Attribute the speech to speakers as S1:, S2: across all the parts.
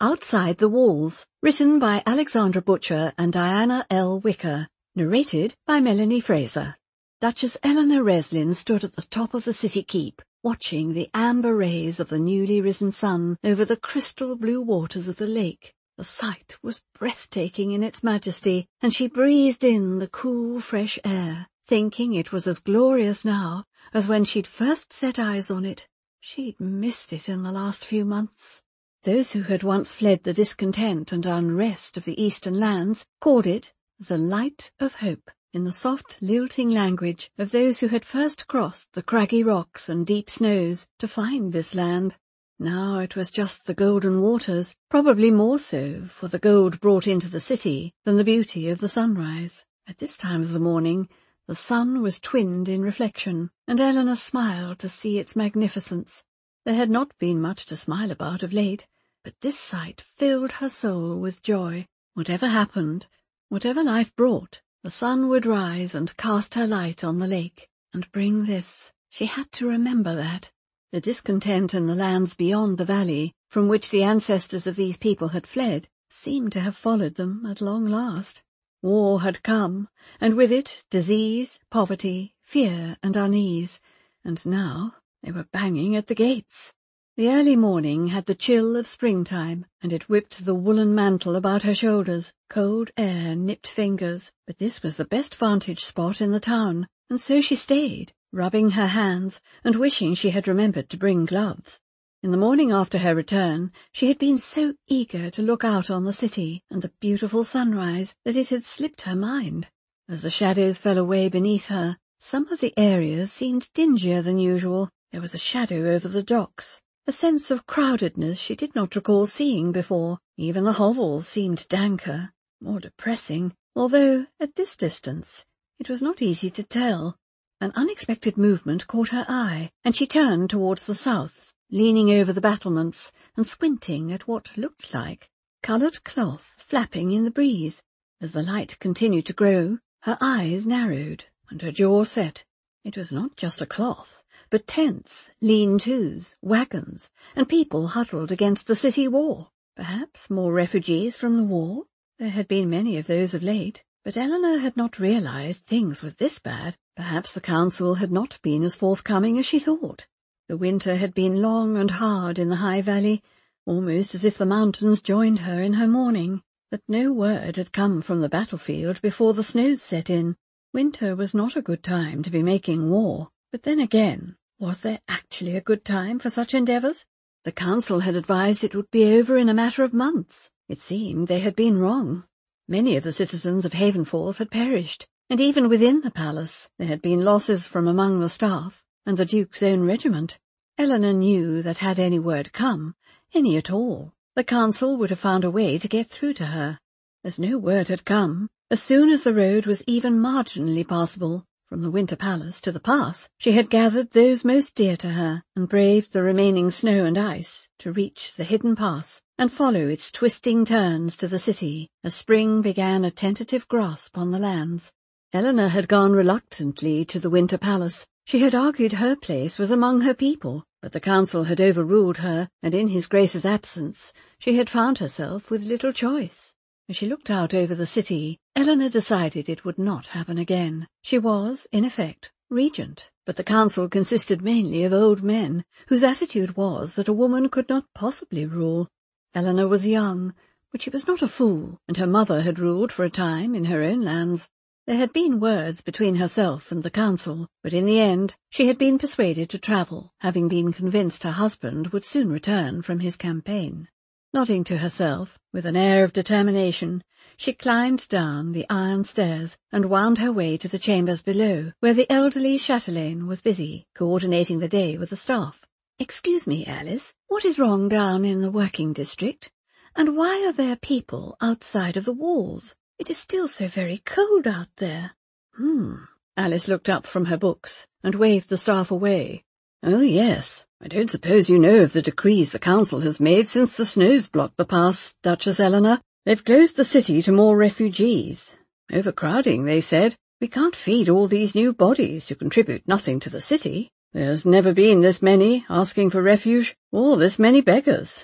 S1: Outside the Walls, written by Alexandra Butcher and Diana L. Wicker, narrated by Melanie Fraser. Duchess Eleanor Reslin stood at the top of the city keep, watching the amber rays of the newly risen sun over the crystal blue waters of the lake. The sight was breathtaking in its majesty, and she breathed in the cool, fresh air, thinking it was as glorious now as when she'd first set eyes on it. She'd missed it in the last few months. Those who had once fled the discontent and unrest of the eastern lands called it the Light of Hope, in the soft, lilting language of those who had first crossed the craggy rocks and deep snows to find this land. Now it was just the golden waters, probably more so for the gold brought into the city than the beauty of the sunrise. At this time of the morning, the sun was twinned in reflection, and Eleanor smiled to see its magnificence. There had not been much to smile about of late, but this sight filled her soul with joy. Whatever happened, whatever life brought, the sun would rise and cast her light on the lake, and bring this. She had to remember that. The discontent in the lands beyond the valley, from which the ancestors of these people had fled, seemed to have followed them at long last. War had come, and with it disease, poverty, fear and unease, and now they were banging at the gates. The early morning had the chill of springtime, and it whipped the woolen mantle about her shoulders. Cold air nipped fingers, but this was the best vantage spot in the town, and so she stayed, rubbing her hands and wishing she had remembered to bring gloves. In the morning after her return, she had been so eager to look out on the city and the beautiful sunrise that it had slipped her mind. As the shadows fell away beneath her, some of the areas seemed dingier than usual. There was a shadow over the docks, a sense of crowdedness she did not recall seeing before. Even the hovels seemed danker, more depressing, although, at this distance, it was not easy to tell. An unexpected movement caught her eye, and she turned towards the south, leaning over the battlements and squinting at what looked like coloured cloth flapping in the breeze. As the light continued to grow, her eyes narrowed and her jaw set. It was not just a cloth, but tents, lean-tos, wagons, and people huddled against the city wall. Perhaps more refugees from the war? There had been many of those of late, but Eleanor had not realized things were this bad. Perhaps the council had not been as forthcoming as she thought. The winter had been long and hard in the High Valley, almost as if the mountains joined her in her mourning. But no word had come from the battlefield before the snows set in. Winter was not a good time to be making war. But then again, was there actually a good time for such endeavours? The council had advised it would be over in a matter of months. It seemed they had been wrong. Many of the citizens of Havenforth had perished, and even within the palace there had been losses from among the staff and the Duke's own regiment. Eleanor knew that had any word come, any at all, the council would have found a way to get through to her. As no word had come, as soon as the road was even marginally passable, from the Winter Palace to the pass, she had gathered those most dear to her and braved the remaining snow and ice to reach the hidden pass and follow its twisting turns to the city as spring began a tentative grasp on the lands. Eleanor had gone reluctantly to the Winter Palace. She had argued her place was among her people, but the council had overruled her, and in His Grace's absence she had found herself with little choice. As she looked out over the city, Eleanor decided it would not happen again. She was, in effect, regent, but the council consisted mainly of old men, whose attitude was that a woman could not possibly rule. Eleanor was young, but she was not a fool, and her mother had ruled for a time in her own lands. There had been words between herself and the council, but in the end she had been persuaded to travel, having been convinced her husband would soon return from his campaign. Nodding to herself, with an air of determination, she climbed down the iron stairs and wound her way to the chambers below, where the elderly chatelaine was busy, coordinating the day with the staff. "Excuse me, Alice, what is wrong down in the working district? And why are there people outside of the walls? It is still so very cold out there." Alice looked up from her books and waved the staff away. "Oh, yes. I don't suppose you know of the decrees the council has made since the snows blocked the pass, Duchess Eleanor. They've closed the city to more refugees. Overcrowding, they said. We can't feed all these new bodies who contribute nothing to the city. There's never been this many asking for refuge, or this many beggars.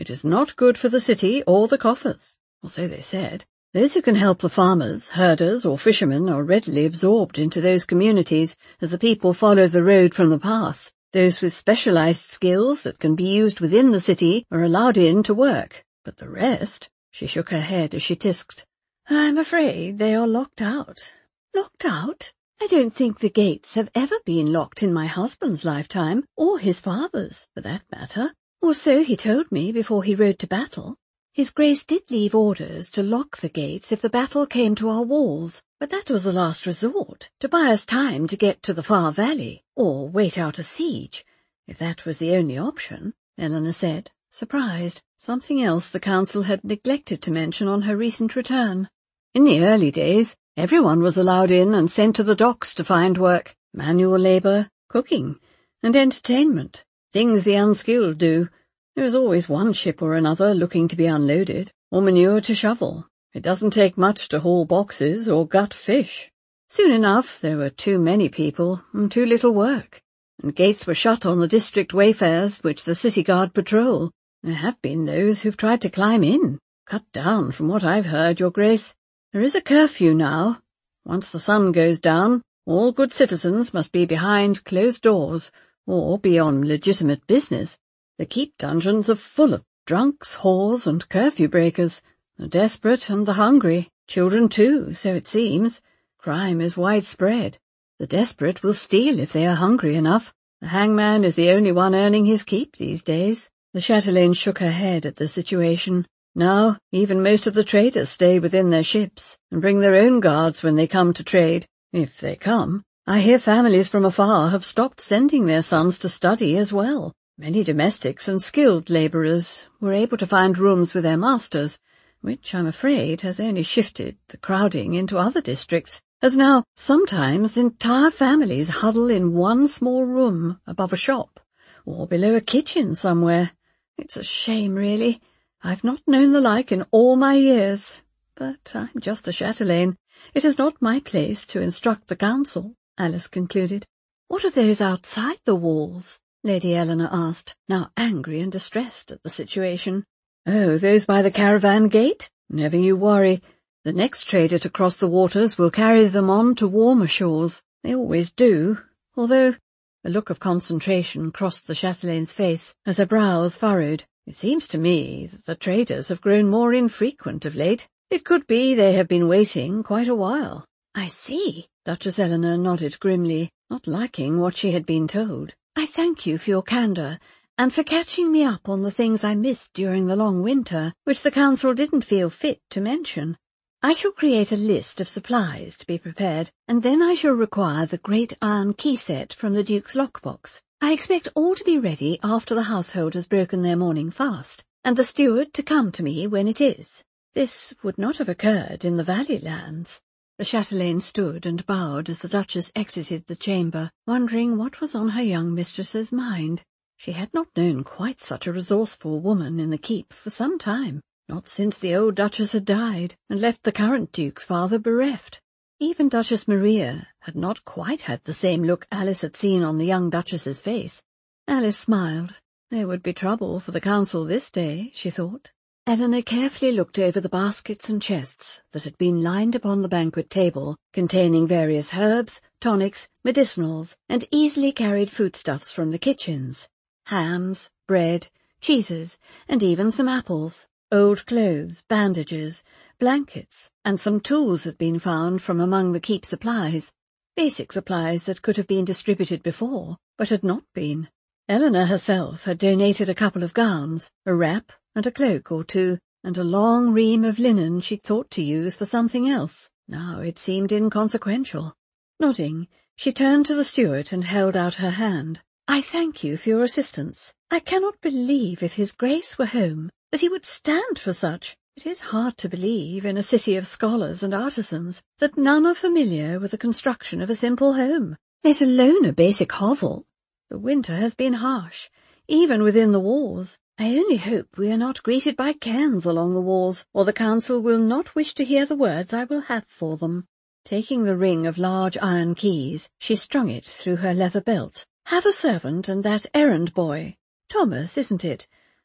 S1: It is not good for the city or the coffers, or so they said. Those who can help the farmers, herders, or fishermen are readily absorbed into those communities as the people follow the road from the pass. Those with specialized skills that can be used within the city are allowed in to work, but the rest— She shook her head as she tisked. I'm afraid they are locked out. Locked out? I don't think the gates have ever been locked in my husband's lifetime, or his father's, for that matter. Or so he told me before he rode to battle. His Grace did leave orders to lock the gates if the battle came to our walls, but that was the last resort, to buy us time to get to the far valley, or wait out a siege, if that was the only option, Eleanor said, surprised. Something else the council had neglected to mention on her recent return. In the early days, everyone was allowed in and sent to the docks to find work, manual labour, cooking, and entertainment, things the unskilled do. There is always one ship or another looking to be unloaded, or manure to shovel. It doesn't take much to haul boxes or gut fish. Soon enough there were too many people and too little work, and gates were shut on the district wayfares which the city guard patrol. There have been those who've tried to climb in, cut down from what I've heard, Your Grace. There is a curfew now. Once the sun goes down, all good citizens must be behind closed doors, or be on legitimate business. The keep dungeons are full of drunks, whores, and curfew breakers, the desperate and the hungry, children too, so it seems. Crime is widespread. The desperate will steal if they are hungry enough. The hangman is the only one earning his keep these days. The chatelaine shook her head at the situation. Now, even most of the traders stay within their ships, and bring their own guards when they come to trade, if they come. I hear families from afar have stopped sending their sons to study as well. Many domestics and skilled labourers were able to find rooms with their masters, which, I'm afraid, has only shifted the crowding into other districts, as now sometimes entire families huddle in one small room above a shop, or below a kitchen somewhere. It's a shame, really. I've not known the like in all my years. But I'm just a chatelaine. It is not my place to instruct the council, Alice concluded. What of those outside the walls? Lady Eleanor asked, now angry and distressed at the situation. Oh, those by the caravan gate? Never you worry. The next trader to cross the waters will carry them on to warmer shores. They always do, although— A look of concentration crossed the chatelaine's face as her brows furrowed. It seems to me that the traders have grown more infrequent of late. It could be they have been waiting quite a while. I see. Duchess Eleanor nodded grimly, not liking what she had been told. I thank you for your candour, and for catching me up on the things I missed during the long winter, which the council didn't feel fit to mention. I shall create a list of supplies to be prepared, and then I shall require the great iron key set from the Duke's lockbox. I expect all to be ready after the household has broken their morning fast, and the steward to come to me when it is. This would not have occurred in the valley lands. The chatelaine stood and bowed as the Duchess exited the chamber, wondering what was on her young mistress's mind. She had not known quite such a resourceful woman in the keep for some time, not since the old Duchess had died and left the current Duke's father bereft. Even Duchess Maria had not quite had the same look Alice had seen on the young Duchess's face. Alice smiled. There would be trouble for the council this day, she thought. Eleanor carefully looked over the baskets and chests that had been lined upon the banquet table, containing various herbs, tonics, medicinals, and easily carried foodstuffs from the kitchens. Hams, bread, cheeses, and even some apples. Old clothes, bandages, blankets, and some tools had been found from among the keep supplies, basic supplies that could have been distributed before, but had not been. Eleanor herself had donated a couple of gowns, a wrap, and a cloak or two, and a long ream of linen she'd thought to use for something else. Now it seemed inconsequential. Nodding, she turned to the steward and held out her hand. I thank you for your assistance. I cannot believe if His Grace were home that he would stand for such. It is hard to believe in a city of scholars and artisans that none are familiar with the construction of a simple home, let alone a basic hovel. The winter has been harsh, even within the walls. I only hope we are not greeted by cairns along the walls, or the council will not wish to hear the words I will have for them. Taking the ring of large iron keys, she strung it through her leather belt. Have a servant and that errand boy. Thomas, isn't it?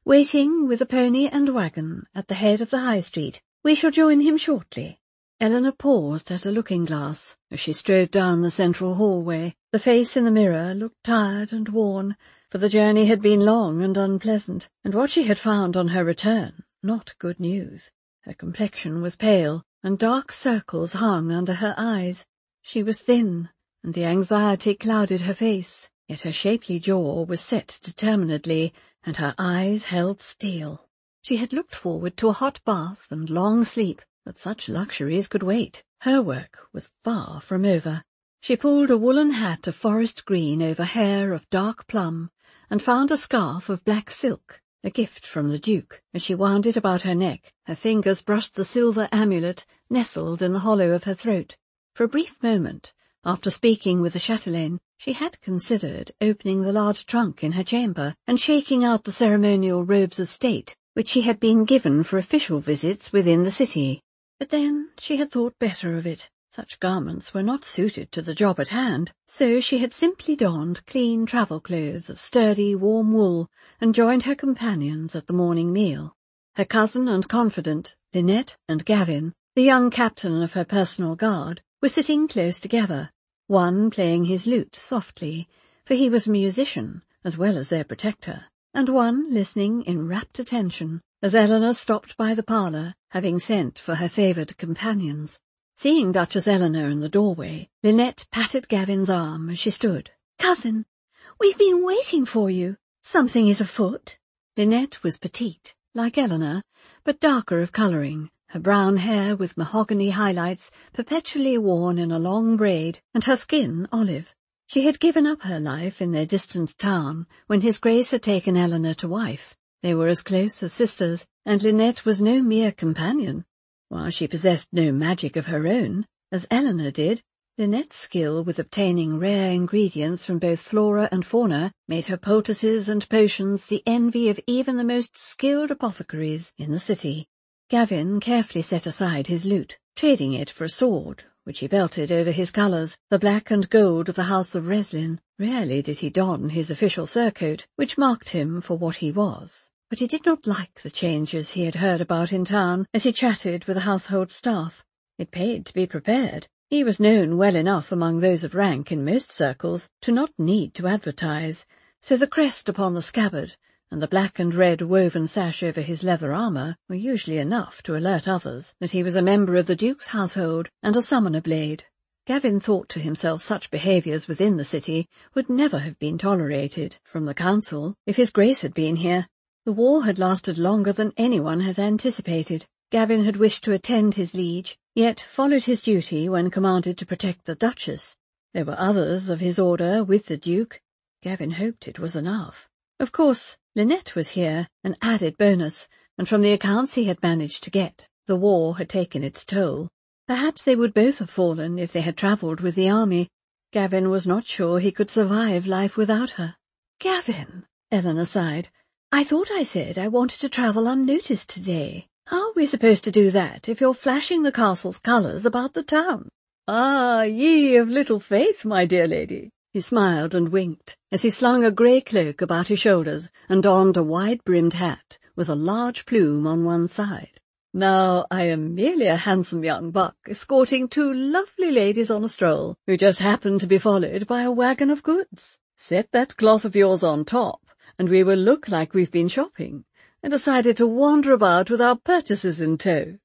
S1: waiting with a pony and wagon at the head of the high street. We shall join him shortly." Eleanor paused at a looking-glass as she strode down the central hallway. The face in the mirror looked tired and worn, for the journey had been long and unpleasant, and what she had found on her return, not good news. Her complexion was pale, and dark circles hung under her eyes. She was thin, and the anxiety clouded her face, yet her shapely jaw was set determinedly, and her eyes held steel. She had looked forward to a hot bath and long sleep, but such luxuries could wait. Her work was far from over. She pulled a woolen hat of forest green over hair of dark plum, and found a scarf of black silk, a gift from the Duke. As she wound it about her neck, her fingers brushed the silver amulet nestled in the hollow of her throat. For a brief moment, after speaking with the chatelaine, she had considered opening the large trunk in her chamber and shaking out the ceremonial robes of state which she had been given for official visits within the city. But then she had thought better of it. Such garments were not suited to the job at hand, so she had simply donned clean travel clothes of sturdy, warm wool and joined her companions at the morning meal. Her cousin and confidant, Lynette, and Gavin, the young captain of her personal guard, were sitting close together, one playing his lute softly, for he was a musician as well as their protector, and one listening in rapt attention as Eleanor stopped by the parlour, having sent for her favoured companions. Seeing Duchess Eleanor in the doorway, Lynette patted Gavin's arm as she stood. "Cousin, we've been waiting for you. Something is afoot." Lynette was petite, like Eleanor, but darker of colouring, her brown hair with mahogany highlights perpetually worn in a long braid, and her skin olive. She had given up her life in their distant town when His Grace had taken Eleanor to wife. They were as close as sisters, and Lynette was no mere companion. While she possessed no magic of her own, as Eleanor did, Lynette's skill with obtaining rare ingredients from both flora and fauna made her poultices and potions the envy of even the most skilled apothecaries in the city. Gavin carefully set aside his lute, trading it for a sword, which he belted over his colours, the black and gold of the House of Reslin. Rarely did he don his official surcoat, which marked him for what he was. But he did not like the changes he had heard about in town as he chatted with the household staff. It paid to be prepared. He was known well enough among those of rank in most circles to not need to advertise, so the crest upon the scabbard and the black and red woven sash over his leather armour were usually enough to alert others that he was a member of the Duke's household and a summoner blade. Gavin thought to himself such behaviours within the city would never have been tolerated from the council if His Grace had been here. The war had lasted longer than anyone had anticipated. Gavin had wished to attend his liege, yet followed his duty when commanded to protect the Duchess. There were others of his order with the Duke. Gavin hoped it was enough. Of course, Lynette was here, an added bonus, and from the accounts he had managed to get, the war had taken its toll. Perhaps they would both have fallen if they had travelled with the army. Gavin was not sure he could survive life without her. "Gavin," Eleanor sighed, "I thought I said I wanted to travel unnoticed today. How are we supposed to do that if you're flashing the castle's colours about the town?" "Ah, ye of little faith, my dear lady." He smiled and winked as he slung a grey cloak about his shoulders and donned a wide-brimmed hat with a large plume on one side. "Now, I am merely a handsome young buck escorting two lovely ladies on a stroll, who just happen to be followed by a wagon of goods. Set that cloth of yours on top, and we will look like we've been shopping, and decided to wander about with our purchases in tow."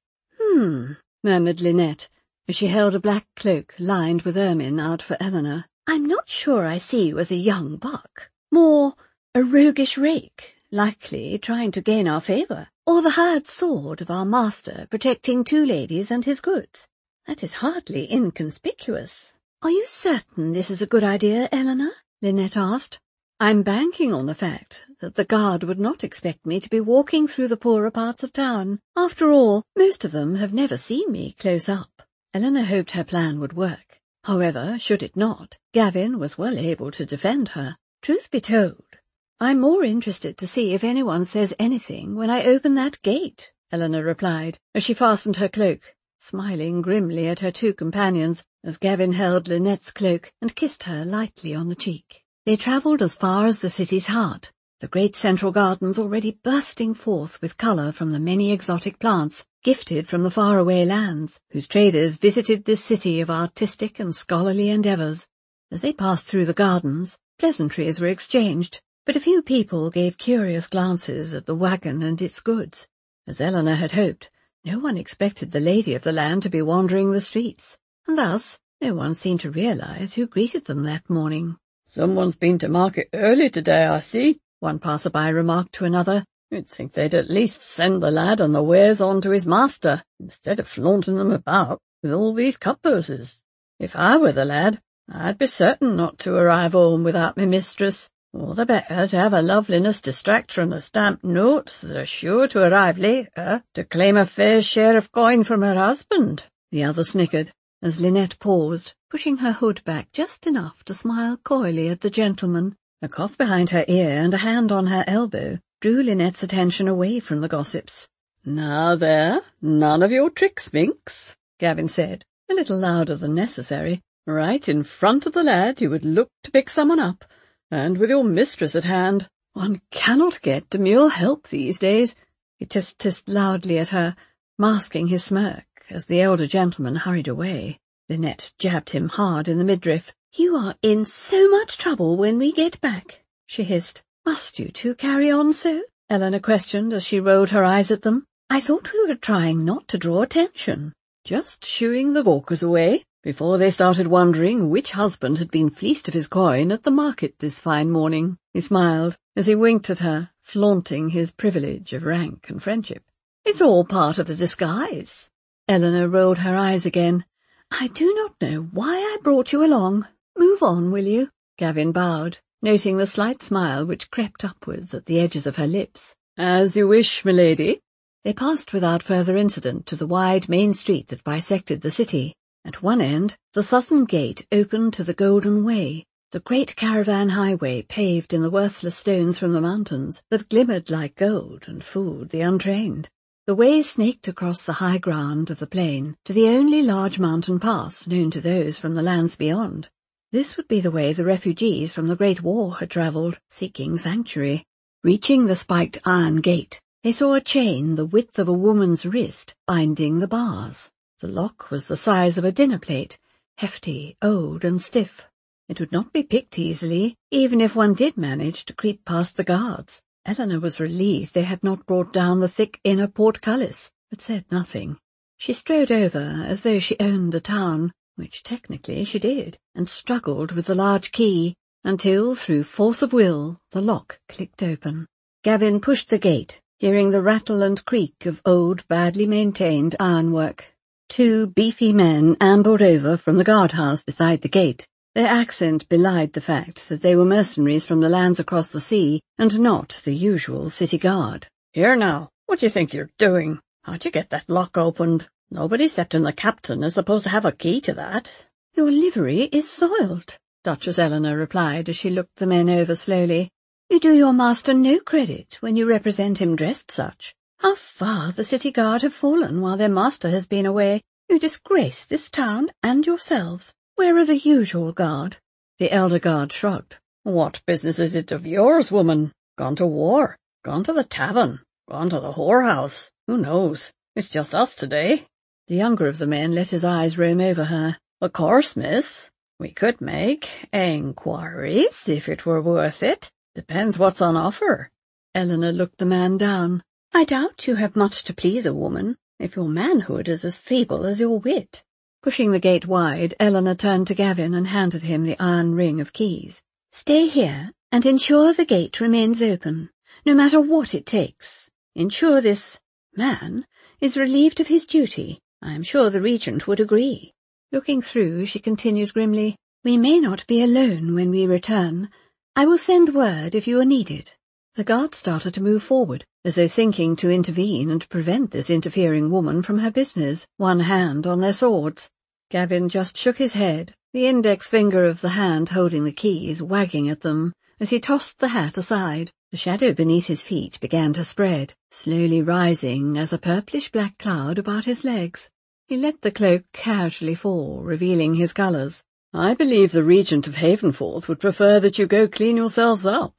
S1: Murmured Lynette, as she held a black cloak lined with ermine out for Eleanor. "I'm not sure I see you as a young buck. More a roguish rake, likely trying to gain our favour, or the hired sword of our master protecting two ladies and his goods. That is hardly inconspicuous." "Are you certain this is a good idea, Eleanor?" Lynette asked. "I'm banking on the fact that the guard would not expect me to be walking through the poorer parts of town. After all, most of them have never seen me close up." Eleanor hoped her plan would work. However, should it not, Gavin was well able to defend her. "Truth be told, I'm more interested to see if anyone says anything when I open that gate," Eleanor replied, as she fastened her cloak, smiling grimly at her two companions as Gavin held Lynette's cloak and kissed her lightly on the cheek. They travelled as far as the city's heart. the great central gardens already bursting forth with colour from the many exotic plants gifted from the faraway lands, whose traders visited this city of artistic and scholarly endeavours. As they passed through the gardens, pleasantries were exchanged, but a few people gave curious glances at the wagon and its goods. As Eleanor had hoped, no one expected the lady of the land to be wandering the streets, and thus no one seemed to realise who greeted them that morning.
S2: "Someone's been to market early today, I see,"
S1: one passer-by remarked to another.
S2: "You'd think they'd at least send the lad and the wares on to his master, instead of flaunting them about with all these cutpurses. If I were the lad, I'd be certain not to arrive home without me mistress. All the better to have a loveliness distract from the stamped notes that are sure to arrive later to claim a fair share of coin from her husband."
S1: The other snickered, as Lynette paused, pushing her hood back just enough to smile coyly at the gentleman. A cough behind her ear and a hand on her elbow drew Lynette's attention away from the gossips.
S2: "Now there, none of your tricks, Minx,"
S1: Gavin said, a little louder than necessary.
S2: "Right in front of the lad you would look to pick someone up, and with your mistress at hand.
S1: One cannot get demure help these days." He hissed loudly at her, masking his smirk as the elder gentleman hurried away. Lynette jabbed him hard in the midriff.
S3: "You are in so much trouble when we get back," she hissed.
S1: "Must you two carry on so?" Eleanor questioned as she rolled her eyes at them.
S3: "I thought we were trying not to draw attention."
S1: "Just shooing the gawkers away, before they started wondering which husband had been fleeced of his coin at the market this fine morning." He smiled as he winked at her, flaunting his privilege of rank and friendship. "It's all part of the disguise." Eleanor rolled her eyes again.
S3: "I do not know why I brought you along. Move on, will you?"
S1: Gavin bowed, noting the slight smile which crept upwards at the edges of her lips.
S2: "As you wish, milady."
S1: They passed without further incident to the wide main street that bisected the city. At one end, the southern gate opened to the Golden Way, the great caravan highway paved in the worthless stones from the mountains that glimmered like gold and fooled the untrained. The way snaked across the high ground of the plain to the only large mountain pass known to those from the lands beyond. This would be the way the refugees from the Great War had travelled, seeking sanctuary. Reaching the spiked iron gate, they saw a chain the width of a woman's wrist binding the bars. The lock was the size of a dinner plate, hefty, old and stiff. It would not be picked easily, even if one did manage to creep past the guards. Eleanor was relieved they had not brought down the thick inner portcullis, but said nothing. She strode over as though she owned the town, which technically she did, and struggled with the large key, until, through force of will, the lock clicked open. Gavin pushed the gate, hearing the rattle and creak of old, badly maintained ironwork. Two beefy men ambled over from the guardhouse beside the gate. Their accent belied the fact that they were mercenaries from the lands across the sea, and not the usual city guard.
S2: "Here now, what do you think you're doing? How'd you get that lock opened? Nobody excepting the captain is supposed to have a key to that."
S3: "Your livery is soiled,"
S1: Duchess Eleanor replied as she looked the men over slowly.
S3: "You do your master no credit when you represent him dressed such. How far the city guard have fallen while their master has been away. You disgrace this town and yourselves. Where are the usual guard?"
S1: The elder guard shrugged.
S2: "What business is it of yours, woman? Gone to war, gone to the tavern, gone to the whorehouse. Who knows? It's just us today."
S1: The younger of the men let his eyes roam over her.
S2: "Of course, miss, we could make enquiries if it were worth it. Depends what's on offer."
S1: Eleanor looked the man down.
S3: "I doubt you have much to please a woman, if your manhood is as feeble as your wit."
S1: Pushing the gate wide, Eleanor turned to Gavin and handed him the iron ring of keys.
S3: "Stay here and ensure the gate remains open, no matter what it takes. Ensure this man is relieved of his duty. I am sure the regent would agree."
S1: Looking through, she continued grimly,
S3: "We may not be alone when we return. I will send word if you are needed."
S1: The guard started to move forward, as though thinking to intervene and prevent this interfering woman from her business, one hand on their swords. Gavin just shook his head, the index finger of the hand holding the keys wagging at them, as he tossed the hat aside. The shadow beneath his feet began to spread, slowly rising as a purplish-black cloud about his legs. He let the cloak casually fall, revealing his colours.
S2: "I believe the Regent of Havenforth would prefer that you go clean yourselves up.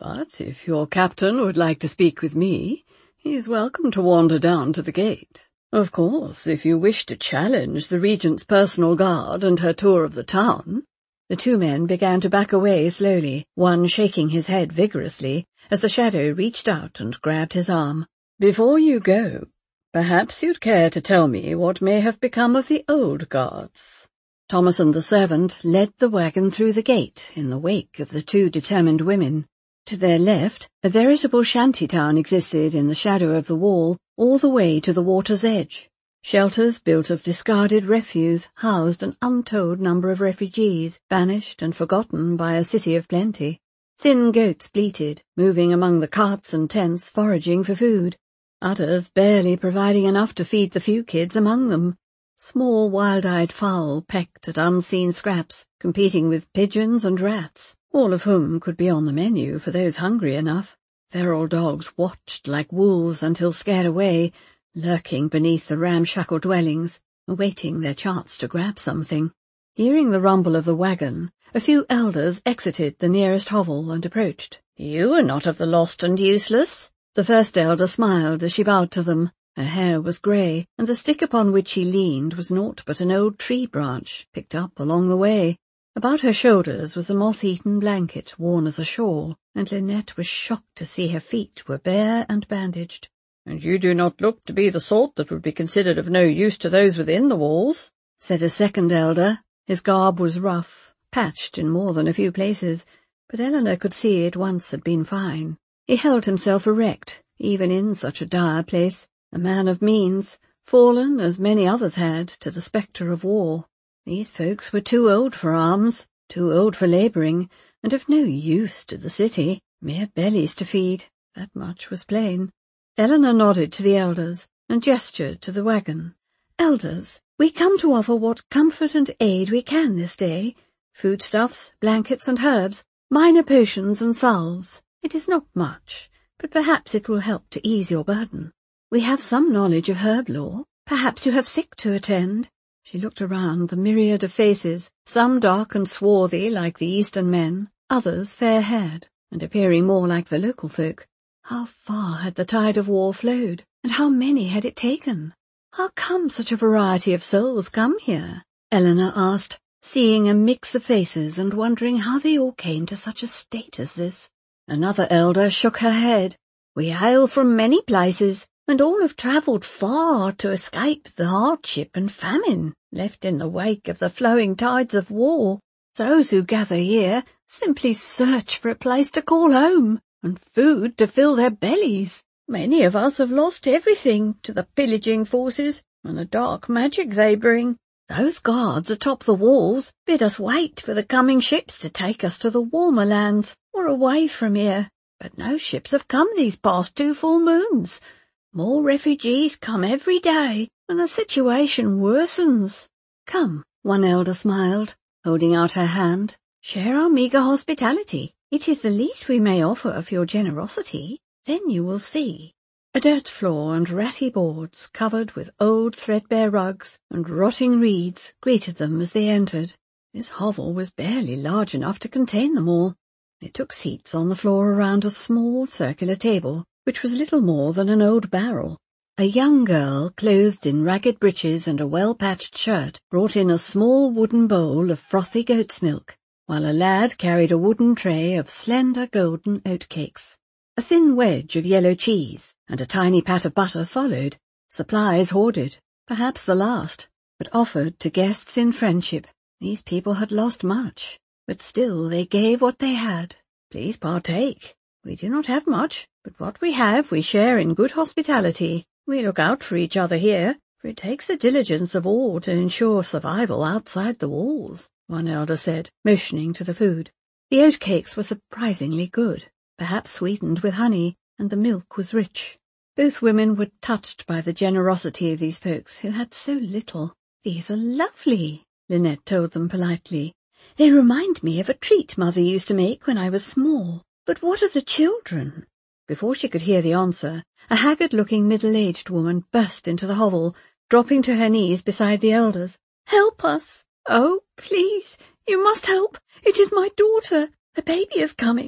S2: But if your captain would like to speak with me, he is welcome to wander down to the gate. Of course, if you wish to challenge the regent's personal guard and her tour of the town—"
S3: The two men began to back away slowly, one shaking his head vigorously as the shadow reached out and grabbed his arm.
S2: "Before you go, perhaps you'd care to tell me what may have become of the old guards."
S3: Thomason the servant led the wagon through the gate in the wake of the two determined women. To their left, a veritable shanty town existed in the shadow of the wall all the way to the water's edge. Shelters built of discarded refuse housed an untold number of refugees, banished and forgotten by a city of plenty. Thin goats bleated, moving among the carts and tents foraging for food, others barely providing enough to feed the few kids among them. Small wild-eyed fowl pecked at unseen scraps, competing with pigeons and rats, all of whom could be on the menu for those hungry enough. Feral dogs watched like wolves until scared away, lurking beneath the ramshackle dwellings, awaiting their chance to grab something. Hearing the rumble of the wagon, a few elders exited the nearest hovel and approached.
S1: "You are not of the lost and useless."
S3: The first elder smiled as she bowed to them. Her hair was grey, and the stick upon which she leaned was naught but an old tree branch, picked up along the way. About her shoulders was a moth-eaten blanket worn as a shawl, and Lynette was shocked to see her feet were bare and bandaged.
S2: "And you do not look to be the sort that would be considered of no use to those within the walls,"
S3: said a second elder. His garb was rough, patched in more than a few places, but Eleanor could see it once had been fine. He held himself erect, even in such a dire place, a man of means, fallen, as many others had, to the spectre of war. These folks were too old for arms, too old for labouring, and of no use to the city, mere bellies to feed. That much was plain. Eleanor nodded to the elders and gestured to the wagon. "Elders, we come to offer what comfort and aid we can this day. Foodstuffs, blankets and herbs, minor potions and salves. It is not much, but perhaps it will help to ease your burden. We have some knowledge of herb lore. Perhaps you have sick to attend." She looked around the myriad of faces, some dark and swarthy like the Eastern men, others fair-haired, and appearing more like the local folk. How far had the tide of war flowed, and how many had it taken? How come such a variety of souls come here? Eleanor asked, seeing a mix of faces and wondering how they all came to such a state as this. Another elder shook her head.
S1: "We hail from many places, and all have travelled far to escape the hardship and famine left in the wake of the flowing tides of war. Those who gather here simply search for a place to call home and food to fill their bellies. Many of us have lost everything to the pillaging forces and the dark magic they bring. Those guards atop the walls bid us wait for the coming ships to take us to the warmer lands or away from here, but no ships have come these past 2 full moons. More refugees come every day, and the situation worsens."
S3: "Come," one elder smiled, holding out her hand. "Share our meagre hospitality. It is the least we may offer of your generosity. Then you will see." A dirt floor and ratty boards, covered with old threadbare rugs and rotting reeds, greeted them as they entered. This hovel was barely large enough to contain them all. They took seats on the floor around a small circular table, which was little more than an old barrel. A young girl, clothed in ragged breeches and a well-patched shirt, brought in a small wooden bowl of frothy goat's milk, while a lad carried a wooden tray of slender golden oatcakes. A thin wedge of yellow cheese and a tiny pat of butter followed, supplies hoarded, perhaps the last, but offered to guests in friendship. These people had lost much, but still they gave what they had. "Please partake. We do not have much, but what we have we share in good hospitality. We look out for each other here, for it takes the diligence of all to ensure survival outside the walls," one elder said, motioning to the food. The oatcakes were surprisingly good, perhaps sweetened with honey, and the milk was rich. Both women were touched by the generosity of these folks who had so little. "These are lovely," Lynette told them politely. "They remind me of a treat Mother used to make when I was small. But what of the children?" Before she could hear the answer, a haggard-looking middle-aged woman burst into the hovel, dropping to her knees beside the elders. "Help us! Oh, please, you must help! It is my daughter! The baby is coming!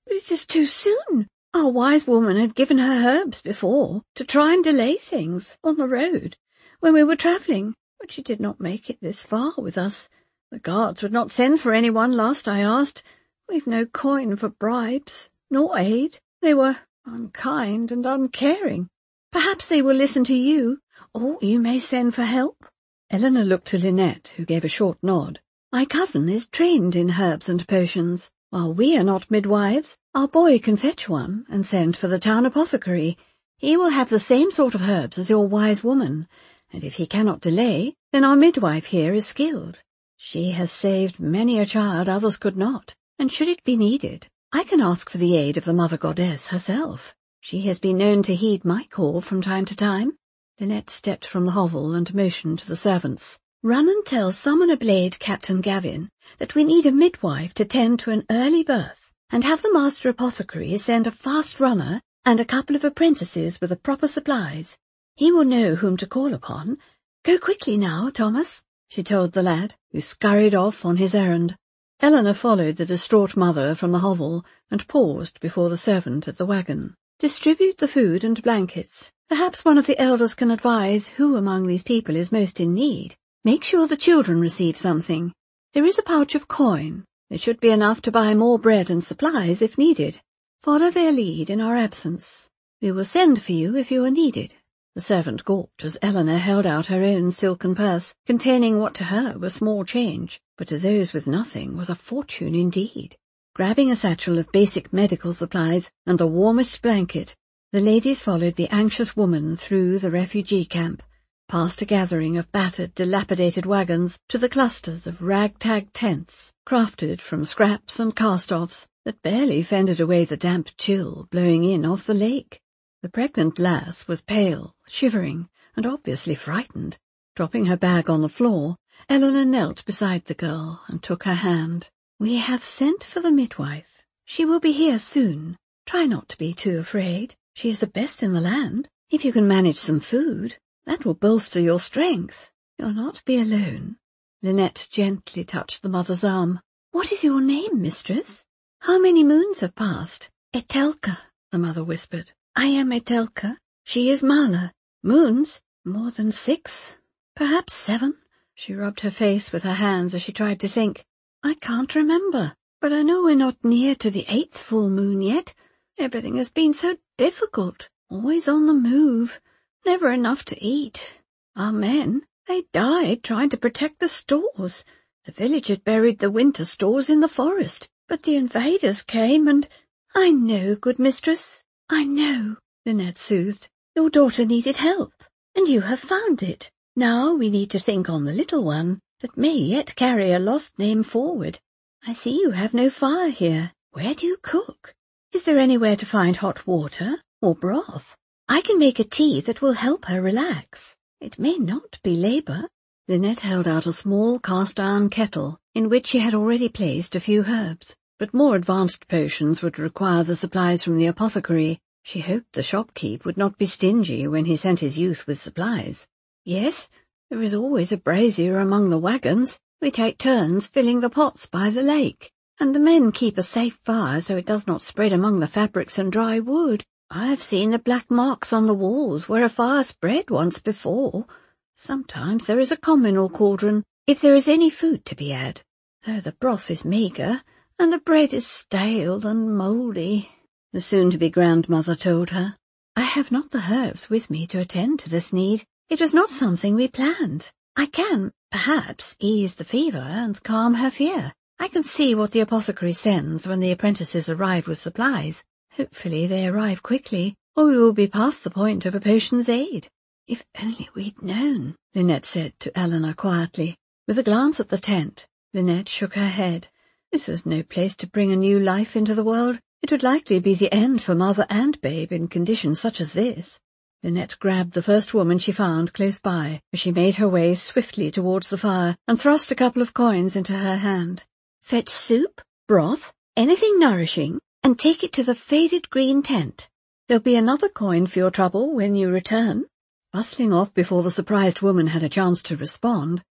S3: but it is too soon. Our wise woman had given her herbs before to try and delay things on the road when we were travelling, but she did not make it this far with us. The guards would not send for anyone last I asked. We've no coin for bribes, nor aid. They were unkind and uncaring. Perhaps they will listen to you, or you may send for help."
S1: Eleanor looked to Lynette, who gave a short nod. "My cousin is trained in herbs and potions. While we are not midwives, our boy can fetch one and send for the town apothecary. He will have the same sort of herbs as your wise woman, and if he cannot delay, then our midwife here is skilled. She has saved many a child others could not, and should it be needed, I can ask for the aid of the Mother Goddess herself. She has been known to heed my call from time to time." Lynette stepped from the hovel and motioned to the servants. "Run and tell Summoner Blade Captain Gavin that we need a midwife to tend to an early birth, and have the Master Apothecary send a fast runner and a couple of apprentices with the proper supplies. He will know whom to call upon. Go quickly now, Thomas," she told the lad, who scurried off on his errand. Eleanor followed the distraught mother from the hovel and paused before the servant at the wagon. "Distribute the food and blankets. Perhaps one of the elders can advise who among these people is most in need. Make sure the children receive something. There is a pouch of coin. It should be enough to buy more bread and supplies if needed. Follow their lead in our absence. We will send for you if you are needed." The servant gawped as Eleanor held out her own silken purse, containing what to her was small change, but to those with nothing was a fortune indeed. Grabbing a satchel of basic medical supplies and the warmest blanket, the ladies followed the anxious woman through the refugee camp, past a gathering of battered, dilapidated wagons to the clusters of ragtag tents, crafted from scraps and cast-offs that barely fended away the damp chill blowing in off the lake. The pregnant lass was pale, shivering, and obviously frightened. Dropping her bag on the floor, Eleanor knelt beside the girl and took her hand. "We have sent for the midwife. She will be here soon. Try not to be too afraid. She is the best in the land. If you can manage some food, that will bolster your strength. You'll not be alone." Lynette gently touched the mother's arm. "What is your name, mistress? How many moons have passed?" "Etelka," the mother whispered. "I am Etelka. She is Mala. Moons? More than 6. Perhaps 7. She rubbed her face with her hands as she tried to think. "I can't remember, but I know we're not near to the 8th full moon yet. Everything has been so difficult, always on the move, never enough to eat. Our men, they died trying to protect the stores. The village had buried the winter stores in the forest, but the invaders came and—" "I know, good mistress, I know," Lynette soothed. "Your daughter needed help, and you have found it. Now we need to think on the little one that may yet carry a lost name forward. I see you have no fire here. Where do you cook? Is there anywhere to find hot water or broth? I can make a tea that will help her relax. It may not be labour." Lynette held out a small cast-iron kettle in which she had already placed a few herbs, but more advanced potions would require the supplies from the apothecary. She hoped the shopkeep would not be stingy when he sent his youth with supplies. "Yes, there is always a brazier among the wagons. We take turns filling the pots by the lake, and the men keep a safe fire so it does not spread among the fabrics and dry wood. I have seen the black marks on the walls where a fire spread once before. Sometimes there is a communal cauldron if there is any food to be had, though the broth is meagre and the bread is stale and mouldy," the soon-to-be grandmother told her. "I have not the herbs with me to attend to this need. It was not something we planned. I can, perhaps, ease the fever and calm her fear. I can see what the apothecary sends when the apprentices arrive with supplies. Hopefully they arrive quickly, or we will be past the point of a potion's aid." "If only we'd known," Lynette said to Eleanor quietly. With a glance at the tent, Lynette shook her head. This was no place to bring a new life into the world. It would likely be the end for mother and babe in conditions such as this. Lynette grabbed the first woman she found close by as she made her way swiftly towards the fire and thrust a couple of coins into her hand. "Fetch soup, broth, anything nourishing, and take it to the faded green tent. There'll be another coin for your trouble when you return." Bustling off before the surprised woman had a chance to respond,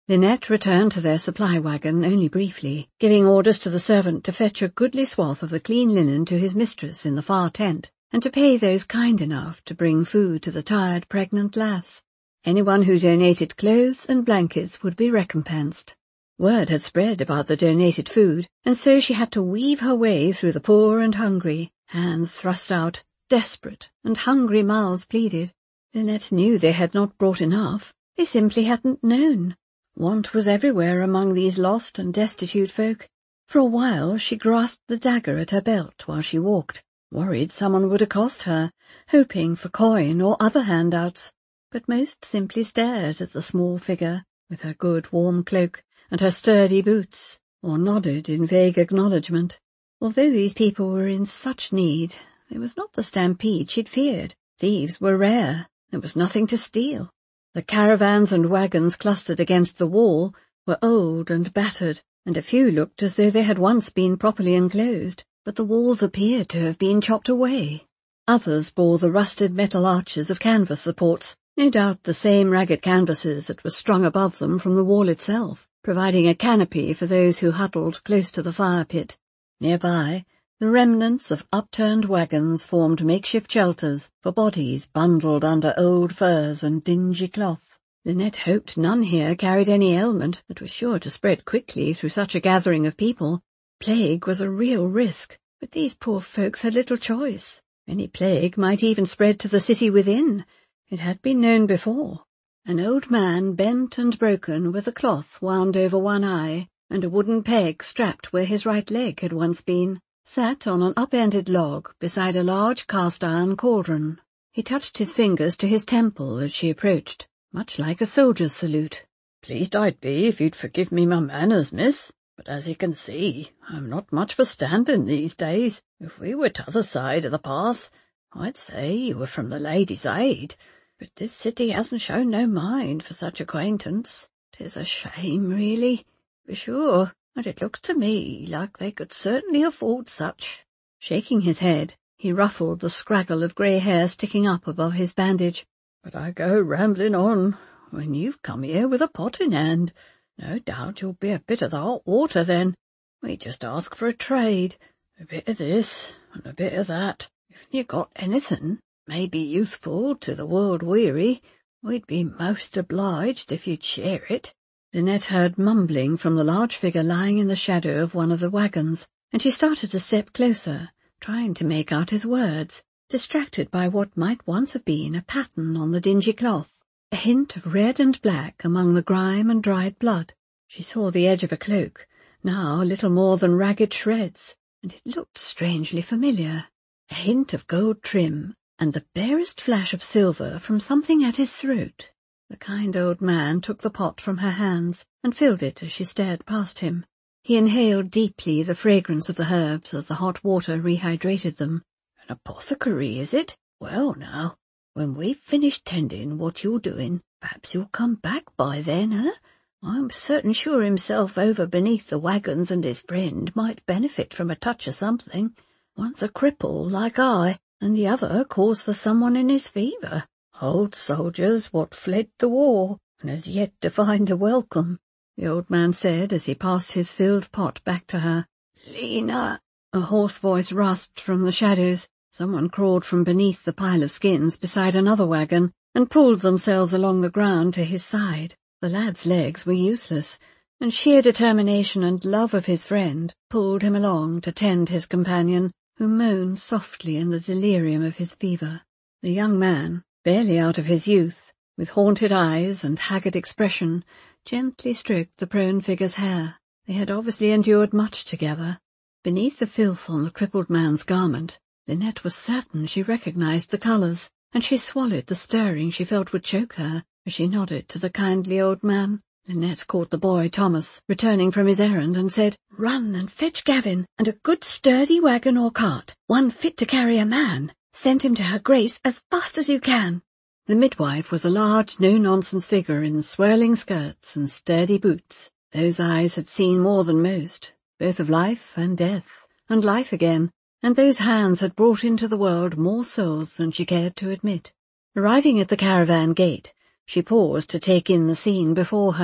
S1: Lynette returned to their supply wagon only briefly, giving orders to the servant to fetch a goodly swath of the clean linen to his mistress in the far tent, and to pay those kind enough to bring food to the tired pregnant lass. Anyone who donated clothes and blankets would be recompensed. Word had spread about the donated food, and so she had to weave her way through the poor and hungry, hands thrust out, desperate, and hungry mouths pleaded. Lynette knew they had not brought enough. They simply hadn't known. Want was everywhere among these lost and destitute folk. For a while she grasped the dagger at her belt while she walked, worried someone would accost her, hoping for coin or other handouts, but most simply stared at the small figure, with her good warm cloak and her sturdy boots, or nodded in vague acknowledgment. Although these people were in such need, there was not the stampede she'd feared. Thieves were rare. There was nothing to steal. The caravans and wagons clustered against the wall were old and battered, and a few looked as though they had once been properly enclosed, but the walls appeared to have been chopped away. Others bore the rusted metal arches of canvas supports, no doubt the same ragged canvases that were strung above them from the wall itself, providing a canopy for those who huddled close to the fire pit. Nearby, the remnants of upturned wagons formed makeshift shelters for bodies bundled under old furs and dingy cloth. Lynette hoped none here carried any ailment that was sure to spread quickly through such a gathering of people. Plague was a real risk, but these poor folks had little choice. Any plague might even spread to the city within. It had been known before. An old man, bent and broken, with a cloth wound over one eye, and a wooden peg strapped where his right leg had once been, sat on an up-ended log beside a large cast-iron cauldron. He touched his fingers to his temple as she approached, much like a soldier's salute.
S2: "Pleased I'd be if you'd forgive me my manners, miss, but as you can see, I'm not much for standing these days. If we were t'other side of the path, I'd say you were from the Ladies' Aid, but this city hasn't shown no mind for such acquaintance. 'Tis a shame, really, for sure. And it looks to me like they could certainly afford such."
S1: Shaking his head, he ruffled the scraggle of grey hair sticking up above his bandage.
S2: "But I go rambling on. When you've come here with a pot in hand, no doubt you'll be a bit of the hot water then. We just ask for a trade, a bit of this and a bit of that. If you got anything may be useful to the world-weary, we'd be most obliged if you'd share it."
S1: Lynette heard mumbling from the large figure lying in the shadow of one of the wagons, and she started to step closer, trying to make out his words, distracted by what might once have been a pattern on the dingy cloth, a hint of red and black among the grime and dried blood. She saw the edge of a cloak, now little more than ragged shreds, and it looked strangely familiar. A hint of gold trim, and the barest flash of silver from something at his throat. The kind old man took the pot from her hands and filled it as she stared past him. He inhaled deeply the fragrance of the herbs as the hot water rehydrated them.
S2: "An apothecary, is it? Well now, when we've finished tending what you're doing, perhaps you'll come back by then, eh? I'm certain sure himself over beneath the wagons and his friend might benefit from a touch of something. One's a cripple like I, and the other calls for someone in his fever. Old soldiers what fled the war, and has yet to find a welcome," the old man said as he passed his filled pot back to her.
S1: "Lena!" A hoarse voice rasped from the shadows. Someone crawled from beneath the pile of skins beside another wagon and pulled themselves along the ground to his side. The lad's legs were useless, and sheer determination and love of his friend pulled him along to tend his companion, who moaned softly in the delirium of his fever. The young man, barely out of his youth, with haunted eyes and haggard expression, gently stroked the prone figure's hair. They had obviously endured much together. Beneath the filth on the crippled man's garment, Lynette was certain she recognized the colours, and she swallowed the stirring she felt would choke her as she nodded to the kindly old man. Lynette caught the boy Thomas, returning from his errand, and said, "Run and fetch Gavin, and a good sturdy wagon or cart, one fit to carry a man. Send him to her Grace as fast as you can." The midwife was a large, no-nonsense figure in swirling skirts and sturdy boots. Those eyes had seen more than most, both of life and death, and life again, and those hands had brought into the world more souls than she cared to admit. Arriving at the caravan gate, she paused to take in the scene before her.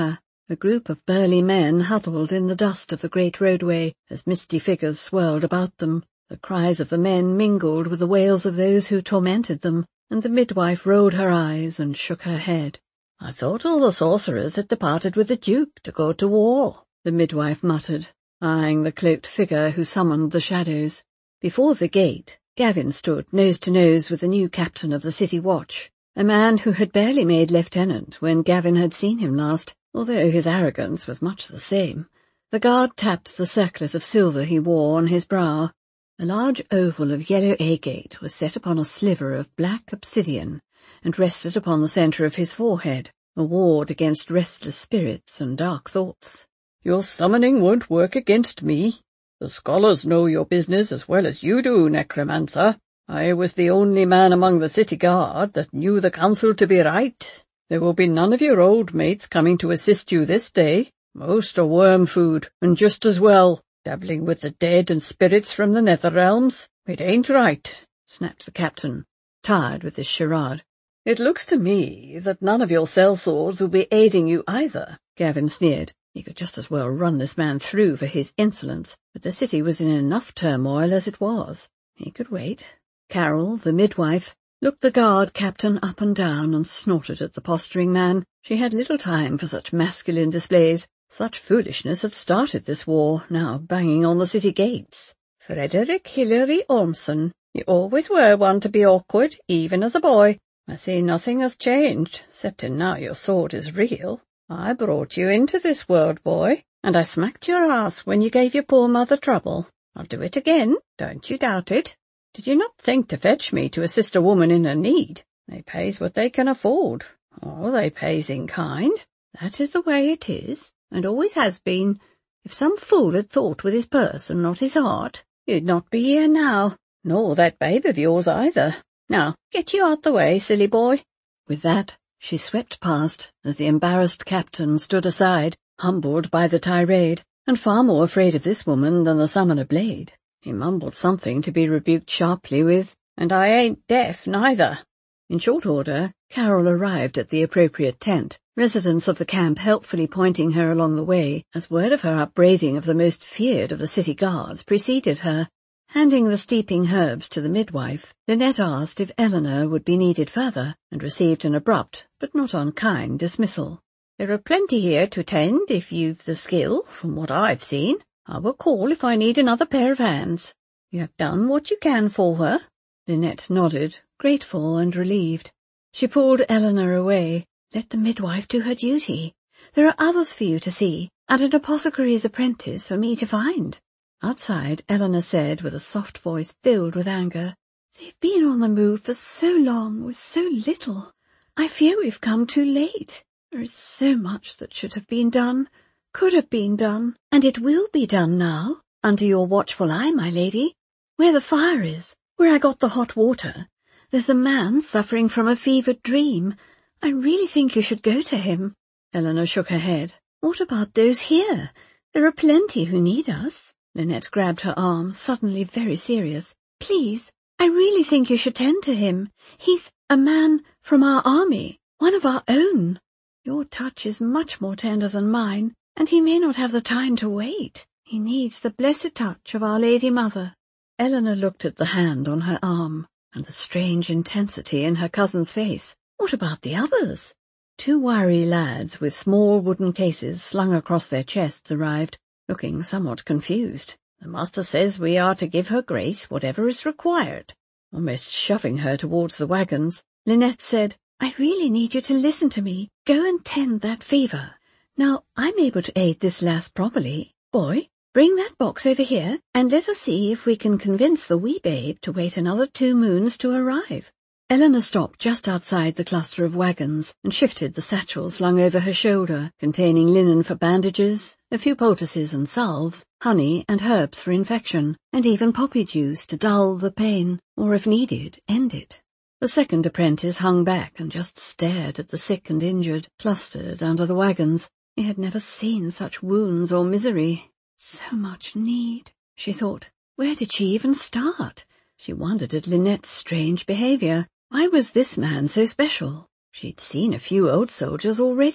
S1: A group of burly men huddled in the dust of the great roadway as misty figures swirled about them. The cries of the men mingled with the wails of those who tormented them, and the midwife rolled her eyes and shook her head.
S2: "I thought all the sorcerers had departed with the Duke to go to war,"
S1: the midwife muttered, eyeing the cloaked figure who summoned the shadows. Before the gate, Gavin stood nose to nose with the new captain of the city watch, a man who had barely made lieutenant when Gavin had seen him last, although his arrogance was much the same. The guard tapped the circlet of silver he wore on his brow. A large oval of yellow agate was set upon a sliver of black obsidian, and rested upon the centre of his forehead, a ward against restless spirits and dark thoughts.
S2: "Your summoning won't work against me. The scholars know your business as well as you do, necromancer. I was the only man among the city guard that knew the council to be right. There will be none of your old mates coming to assist you this day. Most are worm food, and just as well, dabbling with the dead and spirits from the nether realms. It ain't right," snapped the captain, tired with his charade.
S1: "It looks to me that none of your sellswords will be aiding you either," Gavin sneered. He could just as well run this man through for his insolence, but the city was in enough turmoil as it was. He could wait. Carol, the midwife, looked the guard captain up and down and snorted at the posturing man. She had little time for such masculine displays. Such foolishness had started this war, now banging on the city gates.
S2: "Frederick Hilary Ormson, you always were one to be awkward, even as a boy. I see nothing has changed, excepting now your sword is real. I brought you into this world, boy, and I smacked your ass when you gave your poor mother trouble. I'll do it again, don't you doubt it. Did you not think to fetch me to assist a woman in her need? They pays what they can afford, or they pays in kind. That is the way it is, and always has been. If some fool had thought with his purse and not his heart, you'd not be here now, nor that babe of yours either. Now, get you out the way, silly boy."
S1: With that, she swept past as the embarrassed captain stood aside, humbled by the tirade, and far more afraid of this woman than the summoner blade. He mumbled something to be rebuked sharply with,
S2: "And I ain't deaf neither."
S1: In short order, Carol arrived at the appropriate tent, residents of the camp helpfully pointing her along the way, as word of her upbraiding of the most feared of the city guards preceded her. Handing the steeping herbs to the midwife, Lynette asked if Eleanor would be needed further, and received an abrupt, but not unkind, dismissal.
S2: "There are plenty here to tend if you've the skill, from what I've seen. I will call if I need another pair of hands. You have done what you can for her."
S1: Lynette nodded, grateful and relieved. She pulled Eleanor away.
S3: "Let the midwife do her duty. There are others for you to see, and an apothecary's apprentice for me to find."
S1: Outside, Eleanor said with a soft voice filled with anger,
S3: "They've been on the move for so long with so little. I fear we've come too late. There is so much that should have been done, could have been done, and it will be done now, under your watchful eye, my lady. Where the fire is, where I got the hot water, there's a man suffering from a fevered dream. I really think you should go to him."
S1: Eleanor shook her head.
S3: "What about those here? There are plenty who need us."
S1: Lynette grabbed her arm, suddenly very serious.
S3: "Please, I really think you should tend to him. He's a man from our army, one of our own. Your touch is much more tender than mine, and he may not have the time to wait. He needs the blessed touch of Our Lady Mother."
S1: Eleanor looked at the hand on her arm, and the strange intensity in her cousin's face. What about the others? 2 wiry lads with small wooden cases slung across their chests arrived, looking somewhat confused.
S2: "The master says we are to give her grace whatever is required."
S1: Almost shoving her towards the wagons, Lynette said,
S3: "I really need you to listen to me. Go and tend that fever. Now, I'm able to aid this lass properly. Boy, bring that box over here, and let us see if we can convince the wee babe to wait another 2 moons to arrive."
S1: Eleanor stopped just outside the cluster of wagons and shifted the satchel slung over her shoulder, containing linen for bandages, a few poultices and salves, honey and herbs for infection, and even poppy juice to dull the pain, or if needed, end it. The second apprentice hung back and just stared at the sick and injured, clustered under the wagons. He had never seen such wounds or misery.
S3: So much need, she thought. Where did she even start?
S1: She wondered at Lynette's strange behaviour. Why was this man so special? She'd seen a few old soldiers already,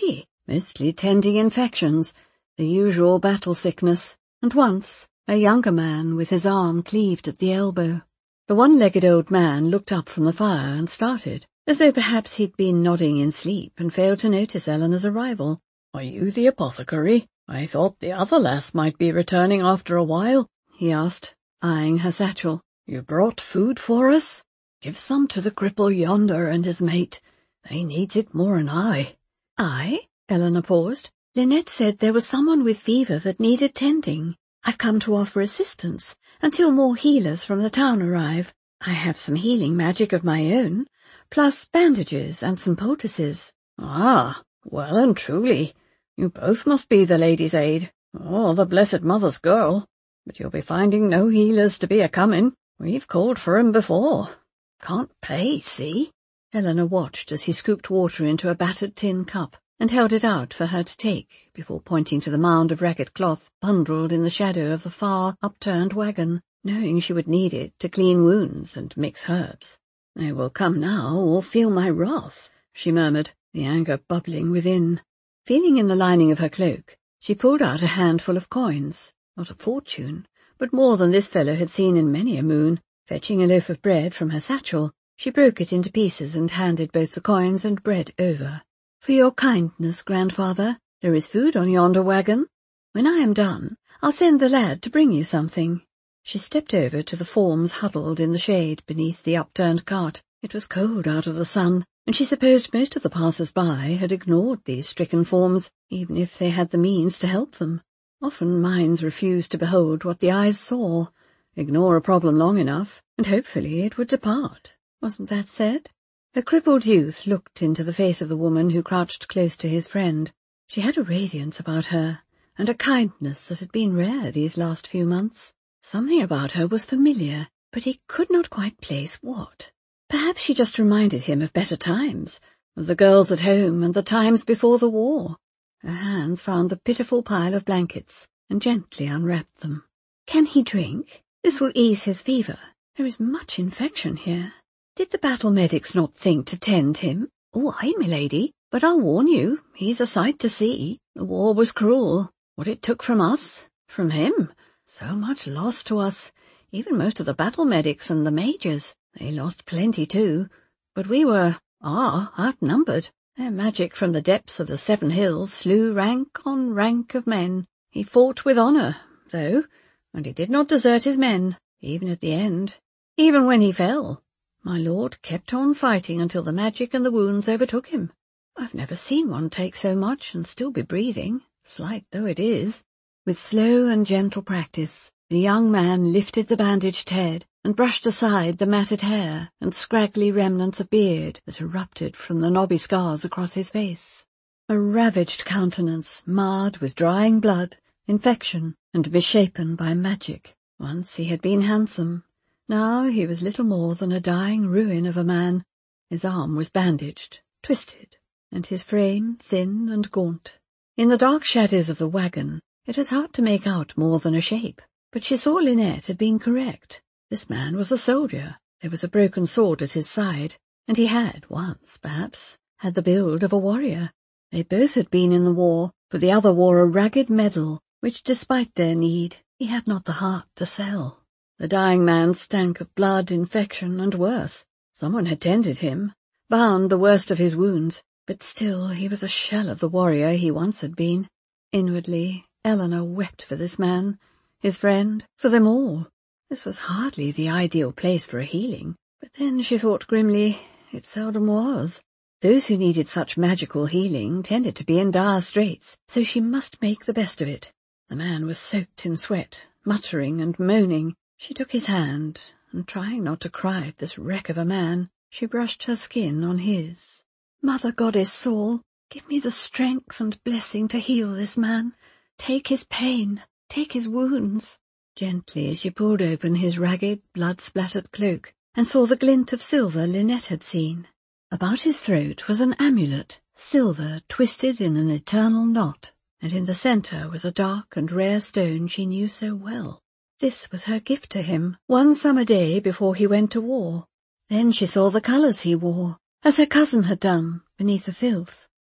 S1: mostly tending infections, the usual battle sickness, and once a younger man with his arm cleaved at the elbow. The one-legged old man looked up from the fire and started, as though perhaps he'd been nodding in sleep and failed to notice Eleanor's arrival.
S2: "Are you the apothecary? I thought the other lass might be returning after a while," he asked, eyeing her satchel. "You brought food for us? Give some to the cripple yonder and his mate. They needs it more'n I."
S1: "I?" Eleanor paused. "Lynette said there was someone with fever that needed tending. I've come to offer assistance until more healers from the town arrive. I have some healing magic of my own, plus bandages and some poultices."
S2: "Ah, well and truly. You both must be the Lady's Aid, or the Blessed Mother's girl. But you'll be finding no healers to be a-comin'. We've called for 'em before. Can't pay, see?"
S1: Eleanor watched as he scooped water into a battered tin cup and held it out for her to take before pointing to the mound of ragged cloth bundled in the shadow of the far, upturned wagon, knowing she would need it to clean wounds and mix herbs.
S2: "They will come now or feel my wrath," she murmured, the anger bubbling within.
S1: Feeling in the lining of her cloak, she pulled out a handful of coins, not a fortune, but more than this fellow had seen in many a moon. Fetching a loaf of bread from her satchel, she broke it into pieces and handed both the coins and bread over. "For your kindness, grandfather, there is food on yonder wagon. When I am done, I'll send the lad to bring you something." She stepped over to the forms huddled in the shade beneath the upturned cart. It was cold out of the sun, and she supposed most of the passers-by had ignored these stricken forms, even if they had the means to help them. Often minds refused to behold what the eyes saw. Ignore a problem long enough, and hopefully it would depart. Wasn't that said? A crippled youth looked into the face of the woman who crouched close to his friend. She had a radiance about her, and a kindness that had been rare these last few months. Something about her was familiar, but he could not quite place what. Perhaps she just reminded him of better times, of the girls at home and the times before the war. Her hands found the pitiful pile of blankets and gently unwrapped them. "Can he drink? This will ease his fever. There is much infection here. Did the battle medics not think to tend him?" "Oh, aye, milady, but I'll warn you, he's a sight to see. The war was cruel. What it took from us, from him. So much loss to us. Even most of the battle medics and the majors. They lost plenty too. But we were, outnumbered. Their magic from the depths of the 7 Hills slew rank on rank of men. He fought with honour, though, and he did not desert his men, even at the end. Even when he fell, my lord kept on fighting until the magic and the wounds overtook him. I've never seen one take so much and still be breathing, slight though it is." With slow and gentle practice, the young man lifted the bandaged head and brushed aside the matted hair and scraggly remnants of beard that erupted from the knobby scars across his face. A ravaged countenance marred with drying blood, infection, and misshapen by magic. Once he had been handsome. Now he was little more than a dying ruin of a man. His arm was bandaged, twisted, and his frame thin and gaunt. In the dark shadows of the wagon, it was hard to make out more than a shape, but she saw Lynette had been correct. This man was a soldier. There was a broken sword at his side, and he had, once, perhaps, had the build of a warrior. They both had been in the war, for the other wore a ragged medal, which, despite their need, he had not the heart to sell. The dying man stank of blood, infection, and worse. Someone had tended him, bound the worst of his wounds, but still he was a shell of the warrior he once had been. Inwardly, Eleanor wept for this man, his friend, for them all. This was hardly the ideal place for a healing, but then she thought grimly, it seldom was. Those who needed such magical healing tended to be in dire straits, so she must make the best of it. The man was soaked in sweat, muttering and moaning. She took his hand, and trying not to cry at this wreck of a man, she brushed her skin on his. "Mother Goddess Saul, give me the strength and blessing to heal this man. Take his pain, take his wounds." Gently she pulled open his ragged, blood-splattered cloak, and saw the glint of silver Lynette had seen. About his throat was an amulet, silver twisted in an eternal knot, and in the centre was a dark and rare stone she knew so well. This was her gift to him, one summer day before he went to war. Then she saw the colours he wore, as her cousin had done, beneath the filth.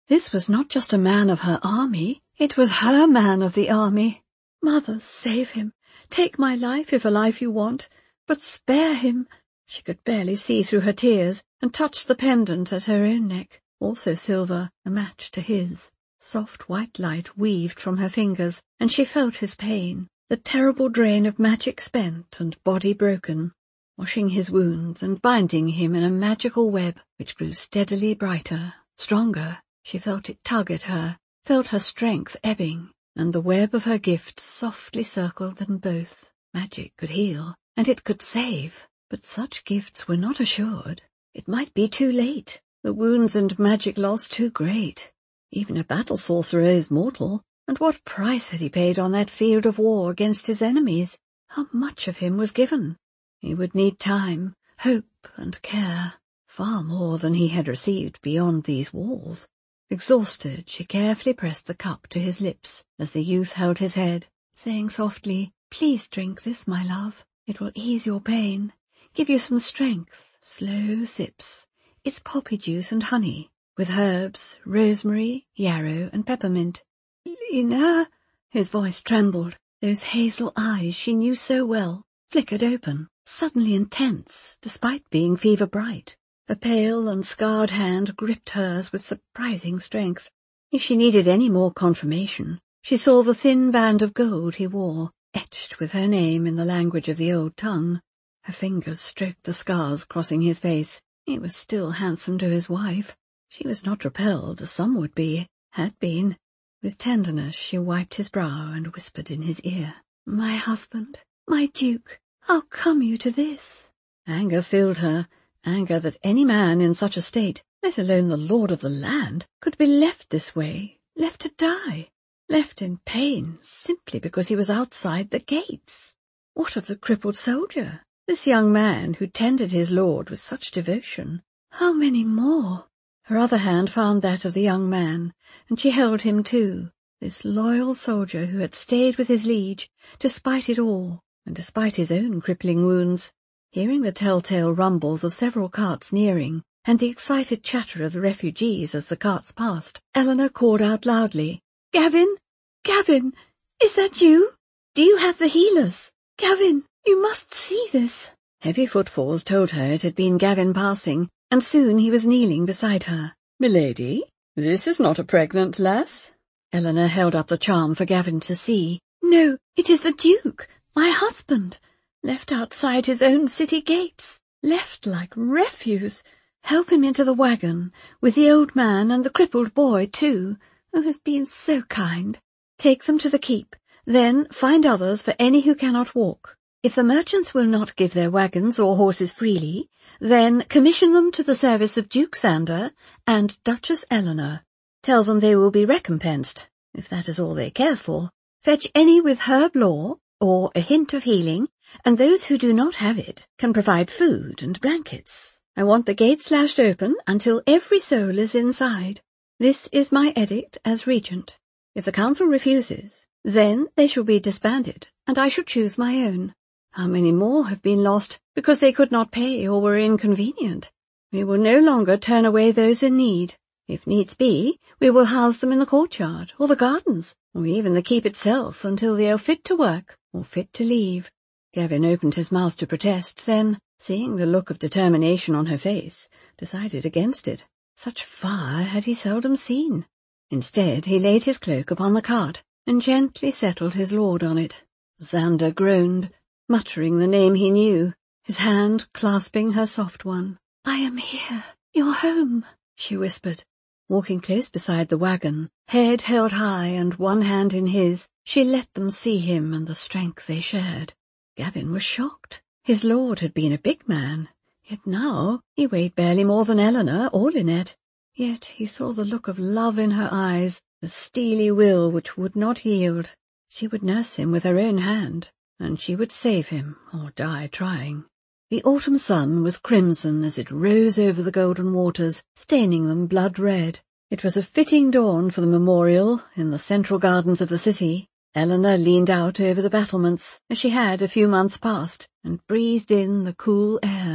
S1: This was not just a man of her army, it was her man of the army. Mother, save him. Take my life if a life you want, but spare him. She could barely see through her tears, and touched the pendant at her own neck, also silver, a match to his. Soft white light weaved from her fingers, and she felt his pain, the terrible drain of magic spent and body broken, washing his wounds and binding him in a magical web which grew steadily brighter, stronger. She felt it tug at her, felt her strength ebbing, and the web of her gift softly circled them both. Magic could heal, and it could save, but such gifts were not assured. It might be too late, the wounds and magic loss too great. Even a battle sorcerer is mortal, and what price had he paid on that field of war against his enemies? How much of him was given? He would need time, hope, and care, far more than he had received beyond these walls. Exhausted, she carefully pressed the cup to his lips as the youth held his head, saying softly, "Please drink this, my love. It will ease your pain, give you some strength. Slow sips. It's poppy juice and honey, with herbs, rosemary, yarrow, and peppermint." "Lena," his voice trembled. Those hazel eyes she knew so well flickered open, suddenly intense, despite being fever-bright. A pale and scarred hand gripped hers with surprising strength. If she needed any more confirmation, she saw the thin band of gold he wore, etched with her name in the language of the old tongue. Her fingers stroked the scars crossing his face. He was still handsome to his wife. She was not repelled, as some would be, had been. With tenderness she wiped his brow and whispered in his ear, "My husband, my duke, how come you to this?" Anger filled her, anger that any man in such a state, let alone the lord of the land, could be left this way, left to die, left in pain simply because he was outside the gates. What of the crippled soldier, this young man who tended his lord with such devotion? How many more? Her other hand found that of the young man, and she held him too, this loyal soldier who had stayed with his liege, despite it all, and despite his own crippling wounds. Hearing the telltale rumbles of several carts nearing, and the excited chatter of the refugees as the carts passed, Eleanor called out loudly, "Gavin! Gavin! Is that you? Do you have the healers? Gavin, you must see this." Heavy footfalls told her it had been Gavin passing, and soon he was kneeling beside her.
S2: "Milady, this is not a pregnant lass."
S1: Eleanor held up the charm for Gavin to see. "No, it is the Duke, my husband, left outside his own city gates, left like refuse. Help him into the wagon, with the old man and the crippled boy too, who has been so kind. Take them to the keep, then find others for any who cannot walk. If the merchants will not give their wagons or horses freely, then commission them to the service of Duke Xander and Duchess Eleanor. Tell them they will be recompensed, if that is all they care for. Fetch any with herb lore, or a hint of healing, and those who do not have it can provide food and blankets. I want the gates lashed open until every soul is inside. This is my edict as regent. If the council refuses, then they shall be disbanded, and I shall choose my own. How many more have been lost because they could not pay or were inconvenient? We will no longer turn away those in need. If needs be, we will house them in the courtyard, or the gardens, or even the keep itself until they are fit to work, or fit to leave." Gavin opened his mouth to protest, then, seeing the look of determination on her face, decided against it. Such fire had he seldom seen. Instead, he laid his cloak upon the cart, and gently settled his lord on it. Xander groaned, muttering the name he knew, his hand clasping her soft one. "I am here, your home," she whispered. Walking close beside the wagon, head held high and one hand in his, she let them see him and the strength they shared. Gavin was shocked. His lord had been a big man, yet now he weighed barely more than Eleanor or Lynette. Yet he saw the look of love in her eyes, the steely will which would not yield. She would nurse him with her own hand, and she would save him or die trying. The autumn sun was crimson as it rose over the golden waters, staining them blood-red. It was a fitting dawn for the memorial in the central gardens of the city. Eleanor leaned out over the battlements, as she had a few months past, and breathed in the cool air.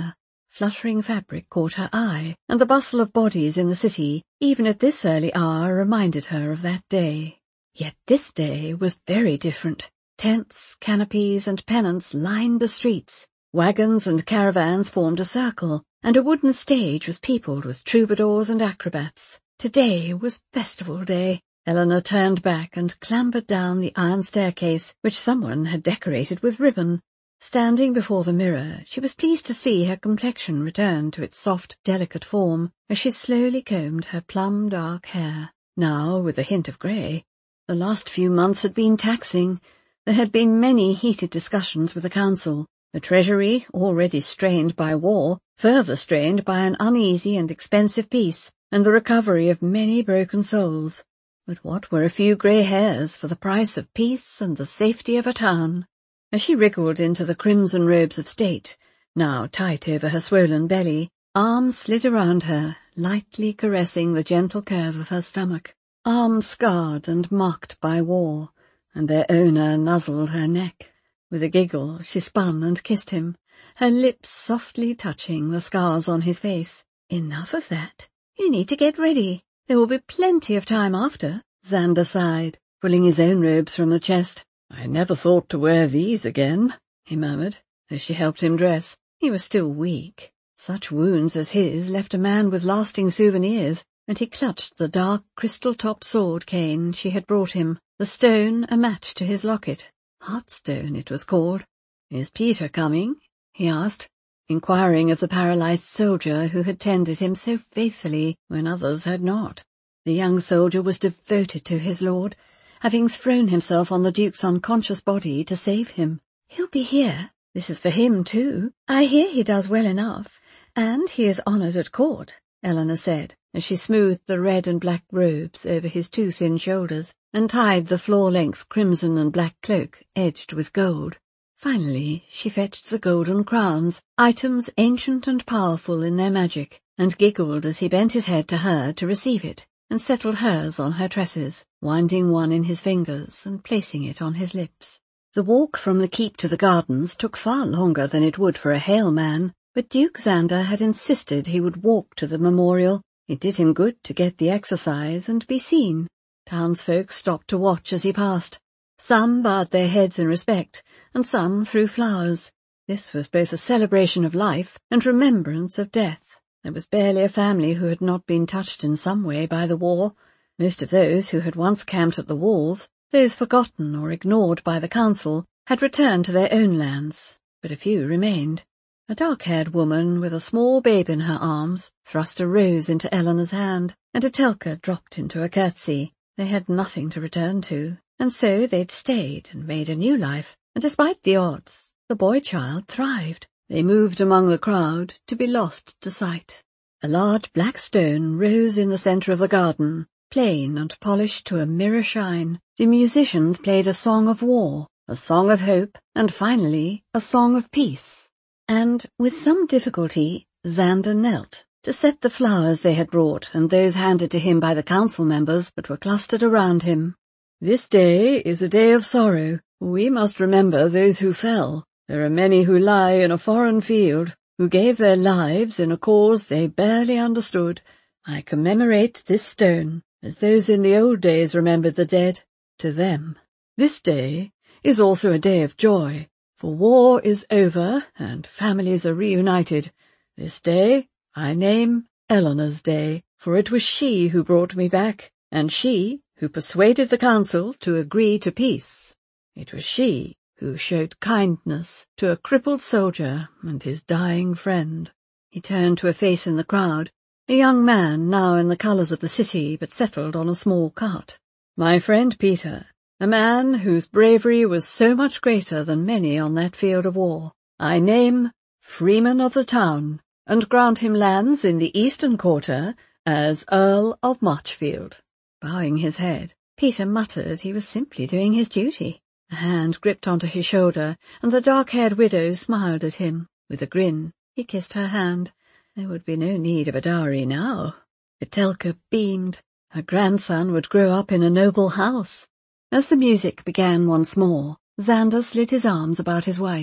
S1: fluttering fabric caught her eye, and the bustle of bodies in the city, even at this early hour, reminded her of that day. Yet this day was very different. Tents, canopies, and pennants lined the streets. Wagons and caravans formed a circle, and a wooden stage was peopled with troubadours and acrobats. Today was festival day. Eleanor turned back and clambered down the iron staircase, which someone had decorated with ribbon. Standing before the mirror, she was pleased to see her complexion return to its soft, delicate form as she slowly combed her plum-dark hair, now with a hint of grey. The last few months had been taxing. There had been many heated discussions with the council, the treasury, already strained by war, further strained by an uneasy and expensive peace, and the recovery of many broken souls. But what were a few grey hairs for the price of peace and the safety of a town? As she wriggled into the crimson robes of state, now tight over her swollen belly, arms slid around her, lightly caressing the gentle curve of her stomach. Arms scarred and marked by war, and their owner nuzzled her neck. With a giggle, she spun and kissed him, her lips softly touching the scars on his face. "Enough of that. You need to get ready. There will be plenty of time after," Xander sighed, pulling his own robes from the chest. "I never thought to wear these again," he murmured, as she helped him dress. He was still weak. Such wounds as his left a man with lasting souvenirs, and he clutched the dark, crystal-topped sword cane she had brought him, the stone a match to his locket. Heartstone, it was called. "Is Peter coming?" he asked, inquiring of the paralyzed soldier who had tended him so faithfully when others had not. The young soldier was devoted to his lord, having thrown himself on the Duke's unconscious body to save him. "He'll be here. This is for him, too. I hear he does well enough, and he is honoured at court," Eleanor said, as she smoothed the red and black robes over his too thin shoulders and tied the floor-length crimson and black cloak edged with gold. Finally, she fetched the golden crowns, items ancient and powerful in their magic, and giggled as he bent his head to her to receive it, and settled hers on her tresses, winding one in his fingers and placing it on his lips. The walk from the keep to the gardens took far longer than it would for a hale man, but Duke Xander had insisted he would walk to the memorial. It did him good to get the exercise and be seen. Townsfolk stopped to watch as he passed. Some bowed their heads in respect, and some threw flowers. This was both a celebration of life and remembrance of death. There was barely a family who had not been touched in some way by the war. Most of those who had once camped at the walls, those forgotten or ignored by the council, had returned to their own lands, but a few remained. A dark-haired woman with a small babe in her arms thrust a rose into Eleanor's hand, and Etelka dropped into a curtsy. They had nothing to return to, and so they'd stayed and made a new life, and despite the odds, the boy-child thrived. They moved among the crowd to be lost to sight. A large black stone rose in the centre of the garden, plain and polished to a mirror shine. The musicians played a song of war, a song of hope, and finally a song of peace. And, with some difficulty, Xander knelt to set the flowers they had brought and those handed to him by the council members that were clustered around him. "This day is a day of sorrow. We must remember those who fell. There are many who lie in a foreign field, who gave their lives in a cause they barely understood. I commemorate this stone, as those in the old days remembered the dead, to them. This day is also a day of joy, for war is over and families are reunited. This day I name Eleanor's Day, for it was she who brought me back, and she who persuaded the council to agree to peace. It was she who showed kindness to a crippled soldier and his dying friend." He turned to a face in the crowd, a young man now in the colours of the city but settled on a small cart. "My friend Peter, a man whose bravery was so much greater than many on that field of war. I name Freeman of the town, and grant him lands in the eastern quarter as Earl of Marchfield." Bowing his head, Peter muttered he was simply doing his duty. A hand gripped onto his shoulder, and the dark-haired widow smiled at him. With a grin, he kissed her hand. There would be no need of a dowry now. Etelka beamed. Her grandson would grow up in a noble house. As the music began once more, Xander slid his arms about his wife,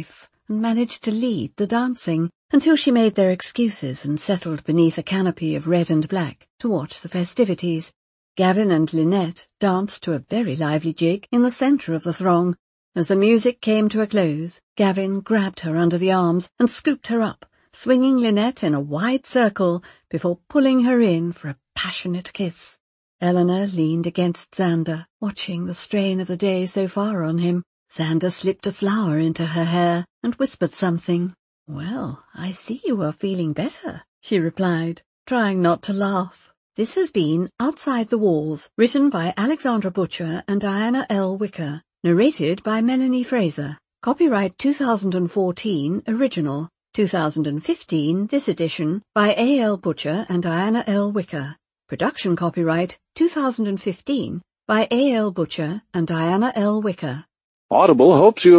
S1: and managed to lead the dancing until she made their excuses and settled beneath a canopy of red and black to watch the festivities. Gavin and Lynette danced to a very lively jig in the centre of the throng. As the music came to a close, Gavin grabbed her under the arms and scooped her up, swinging Lynette in a wide circle before pulling her in for a passionate kiss. Eleanor leaned against Xander, watching the strain of the day so far on him. Xander slipped a flower into her hair and whispered something. "Well, I see you are feeling better," she replied, trying not to laugh. This has been Outside the Walls, written by Alexandra Butcher and Diana L. Wicker, narrated by Melanie Fraser. Copyright 2014 original, 2015 this edition by A. L. Butcher and Diana L. Wicker. Production copyright 2015 by A. L. Butcher and Diana L. Wicker.
S4: Audible hopes you